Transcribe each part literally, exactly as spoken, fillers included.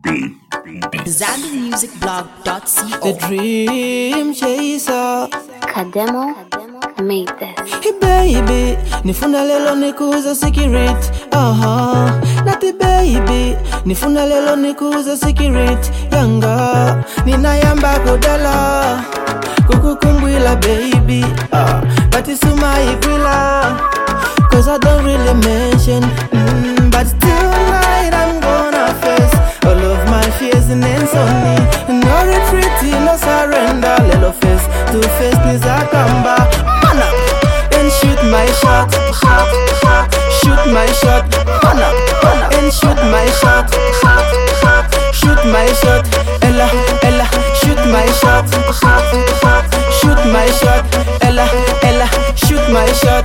zambi music blog dot co. The dream chaser Kademo made this. Hey baby, nifuna lelo nikuza secret. Aha, nati baby, nifuna lelo nikuza secret. Yanga, ninayamba kodala kukukumbwila baby. Ah, but it's my igwila, cause I don't really mention. Mm, but tonight I'm gonna face all of my fears and insomnia. No retreat, no surrender. Little face to face nizakamba. Man up, and shoot my shot. Shot, shot, shoot my shot. Man up, man up, and shoot my shot. Shot, shot, shoot my shot. Ella, Ella, shoot my shot. Shot, shot, shoot my shot. Ella, Ella, shoot my shot.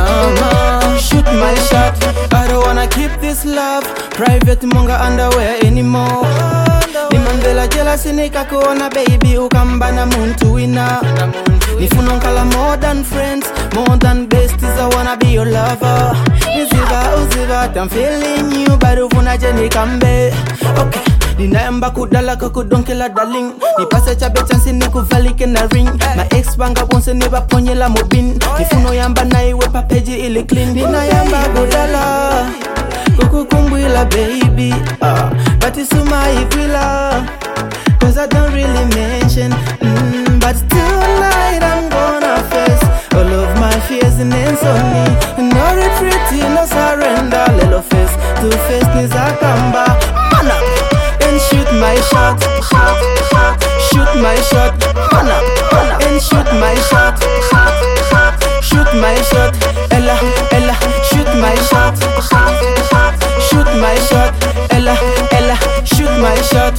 Mama, shoot my shot. I don't wanna keep this love private monga underwear anymore. Nimandela jealousy nikakuona baby ukamba na muntu wina. Nifuna nkala more than friends, more than besties. I wanna be your lover. Niziva uziva, I'm feeling you, but ufuna jeni kambe. Okay, ninaemba kudala kukudonkela darling. Nipase chabe chansi nikuvalike na ring. My ex banga bonse niba ponye la mobin. Nifuno yamba na iwe papeji ili clean. Ninayamba kudala kukukumbwila baby. uh, But it's my igwila, cause I don't really mention. mm, But tonight I'm gonna face all of my fears and insomnia. No retreat, no surrender. Little face to face nizakamba. Man up, and shoot my shot. Shot, shot, shoot my shot. Man up, man up, and shoot my shot. Shot, shot, shoot my shot. Ella, Ella, shoot my shot. Shot, shot, shoot my shot. Ella, Ella, shoot my shot.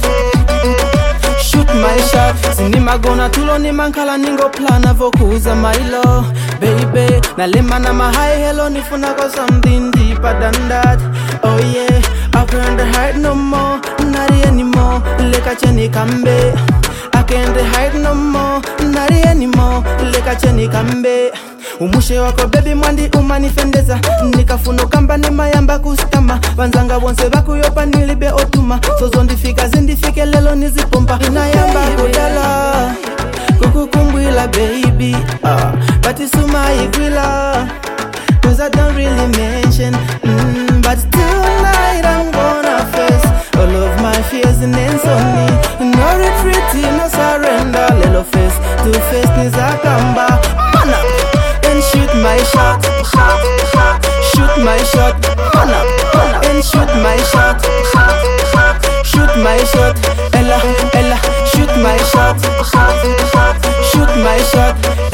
Shoot my shot. Sinima gona tulo ni mankala ningo plana vokuza mailo. Baby, na lema na my high hello nifuna go something deeper than that. Oh yeah, I can't hide no more, not anymore. Leka cheni kambe, I can't hide no more, not anymore. Leka cheni kambe. Umushe wako baby mwandi umanifendeza. Nikafuno kamba ni mayamba kustama. Wanzanga wonse baku yopa nilibe otuma. Sozo ndifika zindifike lelo nizipompa. Inayamba kudala kukukumbwila baby. uh, But it's my igwila, cause I don't really mention. mm, But tonight I'm gonna face all of my fears and insomnia. No retreat, no surrender. Little face to face nizakamba. Man up, and shoot my shot. Shot, shot, shoot my shot. Man up, man up, and shoot my shot. Shot, shot, shoot my shot. Ella, Ella, shoot my shot. Shot, shot, shoot my shot.